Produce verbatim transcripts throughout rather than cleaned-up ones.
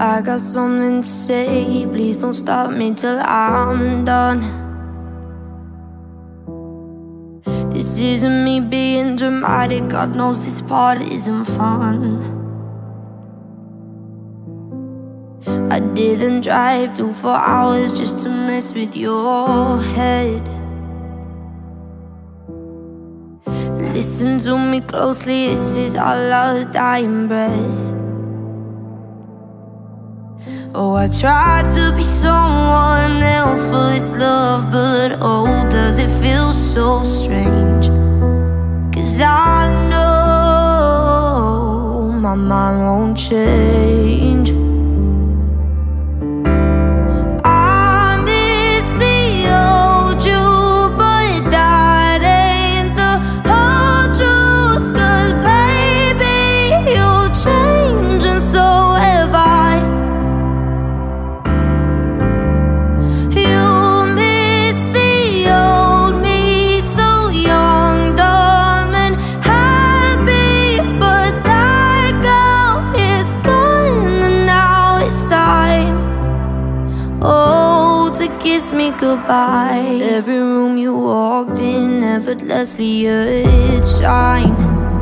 I got something to say, please don't stop me till I'm done. This isn't me being dramatic, God knows this part isn't fun. I didn't drive two, four hours just to mess with your head. Listen to me closely, this is our last dying breath. Oh, I tried to be someone else for this love, but oh, does it feel so strange? 'Cause I know my mind won't change. Kiss me goodbye. Every room you walked in, effortlessly you'd shine.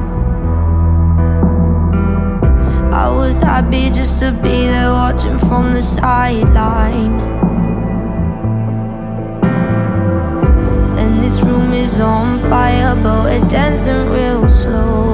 I was happy just to be there, watching from the sideline. And this room is on fire, but we're dancing real slow.